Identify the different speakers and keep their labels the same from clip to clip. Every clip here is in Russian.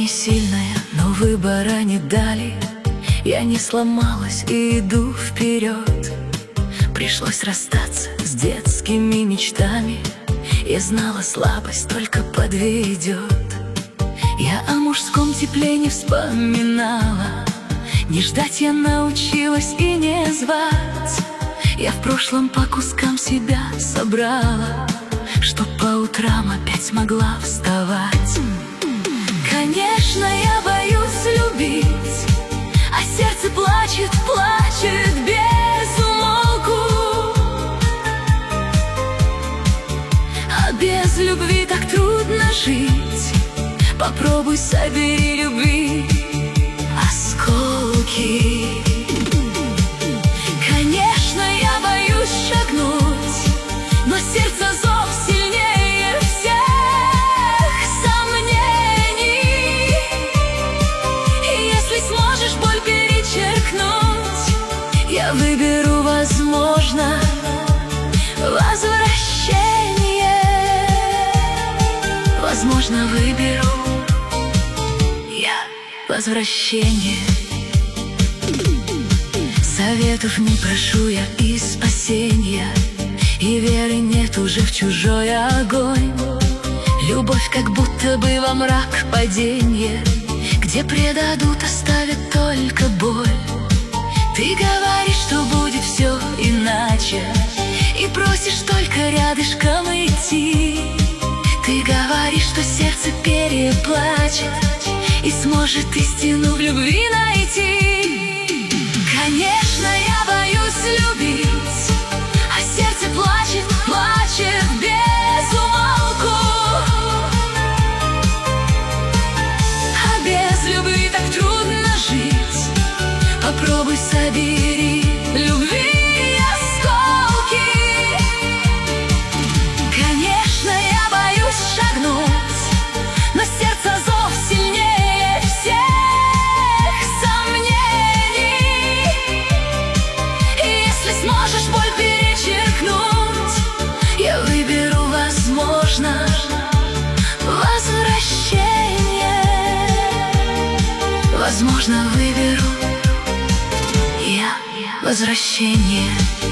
Speaker 1: не сильная, но выбора не дали. Я не сломалась и иду вперед. Пришлось расстаться с детскими мечтами. Я знала, слабость только подведет. Я о мужском тепле не вспоминала. Не ждать я научилась и не звать. Я в прошлом по кускам себя собрала, чтоб по утрам опять могла вставать. Конечно, я боюсь любить, а сердце плачет, плачет без умолку. А без любви так трудно жить. Попробуй собери любви осколки. Конечно, я боюсь шагнуть, но сердце зов сильнее всех сомнений. И если сможешь боль перечеркнуть, я выберу, возможно, возвращение. Возможно, выберу я возвращение. Советов не прошу я и спасения, и веры нет уже в чужой огонь. Любовь как будто бы во мрак паденье, где предадут, оставят только боль. Ты говоришь, что будет все иначе, и просишь только рядышком идти. Ты говоришь, что сердце переплачет и сможет истину в любви найти. Конечно, я боюсь любить, а сердце плачет, плачет без умолку. А без любви так трудно жить. Попробуй собери любви осколки. Конечно, я боюсь шагнуть, но сердце зов сильнее всех сомнений. И если сможешь боль перечеркнуть, я выберу, возможно, возвращение. Возможно, выберу я возвращение.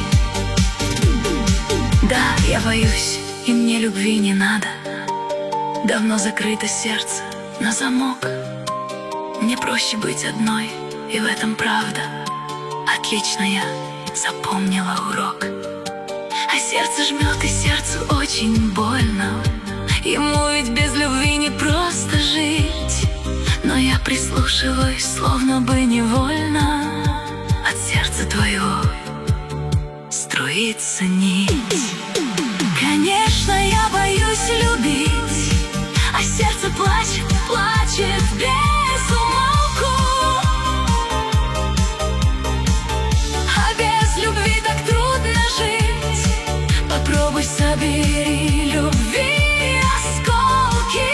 Speaker 1: Да, я боюсь, и мне любви не надо. Давно закрыто сердце на замок. Мне проще быть одной, и в этом правда. Отлично я запомнила урок. А сердце жмет, и сердцу очень больно. Ему ведь без любви не просто жить. Но я прислушиваюсь, словно бы невольно. От сердца твоего струится нить. Конечно, я боюсь любить, а сердце плачет, плачет без умолку. А без любви так трудно жить. Попробуй собери любви осколки.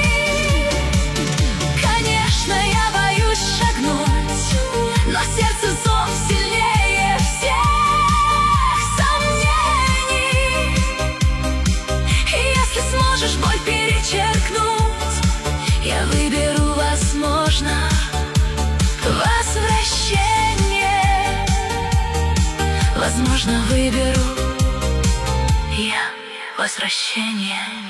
Speaker 1: Конечно, я боюсь шагнуть, но сердце зов сильнее всех сомнений. И если сможешь боль перечеркнуть, я выберу, возможно, возвращение. Возможно, выберу я возвращение.